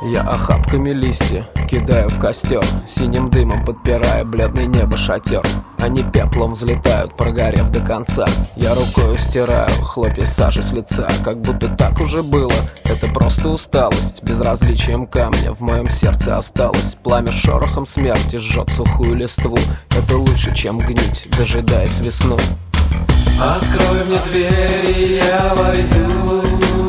Я охапками листья кидаю в костер, синим дымом подпирая бледное небо шатер. Они пеплом взлетают, прогорев до конца. Я рукою стираю хлопья сажи с лица, как будто так уже было. Это просто усталость, безразличием камня в моем сердце осталось. Пламя шорохом смерти жжет сухую листву. Это лучше, чем гнить, дожидаясь весну. Открой мне двери, я войду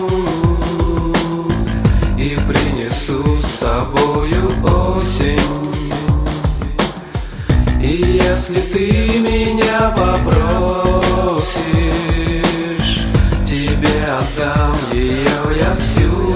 и принесу с собою осень. И если ты меня попросишь, тебе отдам ее я всю.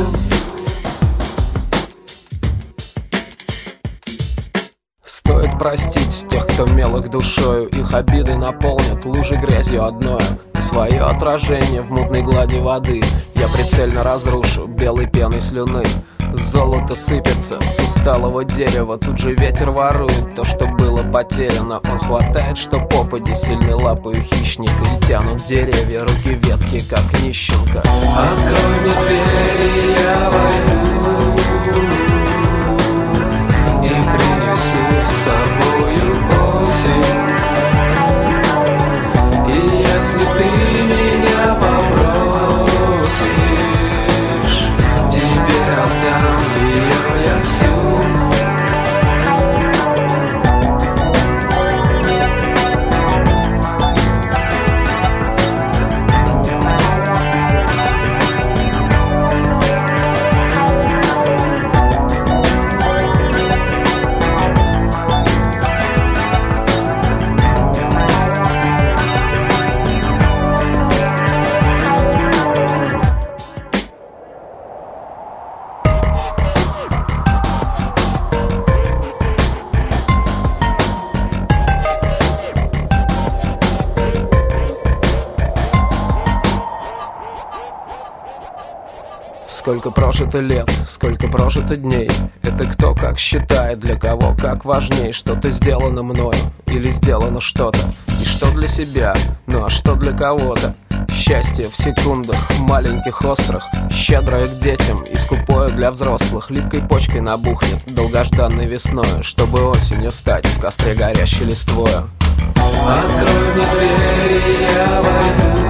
Стоит простить тех, кто мелок душою. Их обиды наполнят лужи грязью одною. И свое отражение в мутной глади воды я прицельно разрушу белой пеной слюны. Золото сыпется с усталого дерева, тут же ветер ворует то, что было потеряно. Он хватает, что попади, сильной лапою хищника, и тянут деревья, руки ветки, как нищенка. Открой мне двери, я войду и принесу с собою осень. И если ты меня попросишь, тебе отдам ее я всю. Сколько прожито лет, сколько прожито дней. Это кто как считает, для кого как важней. Что-то сделано мною или сделано что-то. И что для себя, ну а что для кого-то. Счастье в секундах, маленьких острых, щедрое к детям и скупое для взрослых. Липкой почкой набухнет долгожданной весною, чтобы осенью стать в костре горящей листвою. Открой мне двери, я войду